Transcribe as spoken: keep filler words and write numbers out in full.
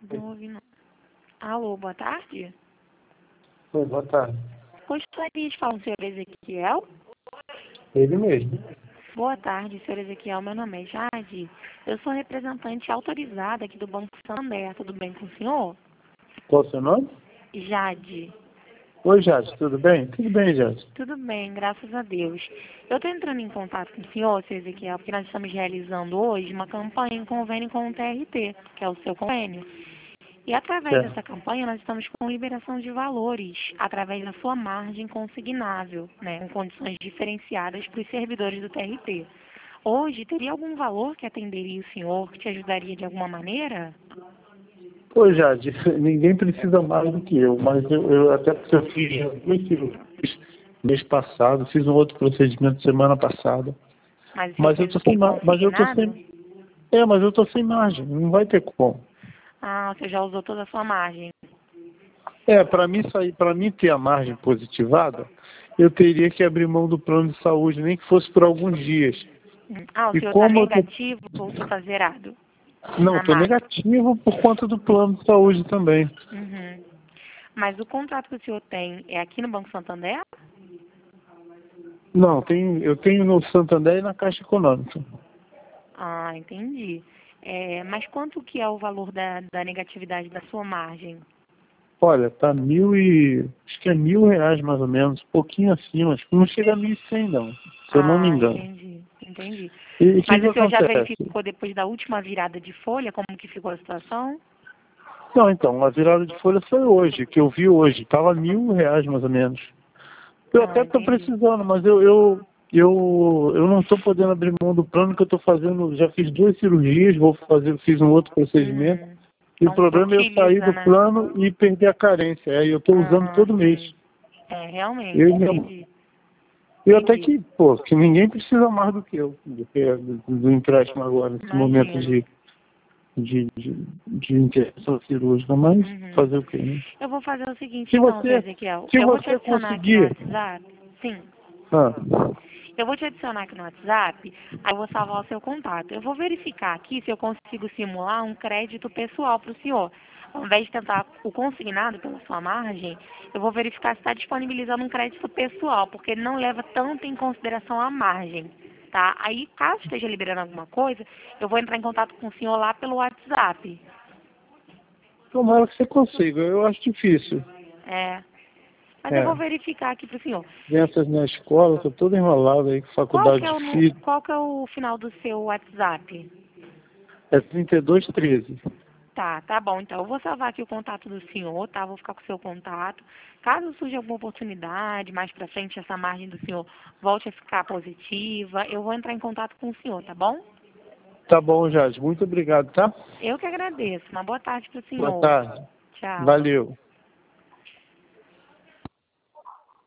Não ouvi não. Alô, boa tarde. Oi, boa tarde. Gostaria de falar com o senhor Ezequiel? Ele mesmo. Boa tarde, senhor Ezequiel. Meu nome é Jade. Eu sou representante autorizada aqui do Banco Santander. Tudo bem com o senhor? Qual o seu nome? Jade. Oi, Jade, tudo bem? Tudo bem, Jade. Tudo bem, graças a Deus. Eu estou entrando em contato com o senhor, senhor Ezequiel, porque nós estamos realizando hoje uma campanha em convênio com o T R T, que é o seu convênio. E através Certo. dessa campanha nós estamos com liberação de valores, através da sua margem consignável, né, com condições diferenciadas para os servidores do T R T. Hoje, teria algum valor que atenderia o senhor, que te ajudaria de alguma maneira? Oi, Jade, ninguém precisa mais do que eu, mas eu, eu até porque eu fiz dois cirurgias mês passado, fiz um outro procedimento semana passada. Mas, Mas eu tô sem ma- mas eu tô sem. É, mas eu tô sem margem, não vai ter como. Ah, você já usou toda a sua margem. É, para mim sair, para mim ter a margem positivada, eu teria que abrir mão do plano de saúde, nem que fosse por alguns dias. Ah, o E senhor está como eu tô... negativo ou o senhor está zerado? Não, Na estou margem. negativo por conta do plano de saúde também. Uhum. Mas o contrato que o senhor tem é aqui no Banco Santander? Não, tem, eu tenho no Santander e na Caixa Econômica. Ah, entendi. É, mas quanto que é o valor da, da negatividade da sua margem? Olha, tá mil e... acho que é mil reais mais ou menos, um pouquinho acima, acho que não chega a mil e cem não, se eu não me Ah, engano. entendi, entendi. E o que Mas que o senhor já acontece? verificou depois da última virada de folha como que ficou a situação? Não, então, a virada de folha foi hoje, que eu vi hoje, tava mil reais mais ou menos. Eu Ah, até estou entendi. precisando, mas eu, eu, eu, eu não estou podendo abrir mão do plano que eu estou fazendo. Já fiz duas cirurgias, vou fazer, fiz um outro procedimento. Uhum. E o Então o senhor problema é eu sair utiliza, do né? plano e perder a carência. Aí eu estou usando Ah, todo mês. sim. É, realmente, Eu, entendi. eu até Entendi. que, pô, que ninguém precisa mais do que eu, do, que, do, do empréstimo agora, nesse momento Imagino. de, de, de, de intervenção cirúrgica. Mas Uhum. fazer o quê, né? Eu vou fazer o seguinte Se então, seu você, Ezequiel. se Eu vou te você adicionar aqui no conseguir... WhatsApp. Sim. Ah, Eu vou te adicionar aqui no WhatsApp, aí eu vou salvar o seu contato. Eu vou verificar aqui se eu consigo simular um crédito pessoal para o senhor. Ao invés de tentar o consignado pela sua margem, eu vou verificar se está disponibilizando um crédito pessoal, porque ele não leva tanto em consideração a margem, tá? Aí, caso esteja liberando alguma coisa, eu vou entrar em contato com o senhor lá pelo WhatsApp. tomara que você consiga, eu acho difícil. É. Mas eu É. vou verificar aqui para o senhor. Crianças na escola, estou todo enrolado aí com Qual faculdade que é o, de nu- filho. qual que é o final do seu WhatsApp? É trinta e dois treze. Tá, tá bom. Então, eu vou salvar aqui o contato do senhor, tá? Vou ficar com o seu contato. Caso surja alguma oportunidade, mais pra frente, essa margem do senhor volte a ficar positiva, eu vou entrar em contato com o senhor, tá bom? Tá bom, Jade. Muito obrigado, tá? Eu que agradeço. Uma boa tarde pro Boa senhor. tarde. Tchau. Valeu.